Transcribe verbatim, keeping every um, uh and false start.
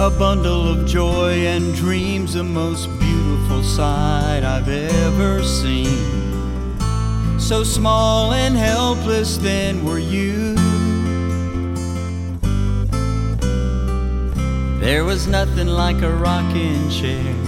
a bundle of joy and dreams, the most beautiful sight I've ever seen. So small and helpless then were you. There was nothing like a rocking chair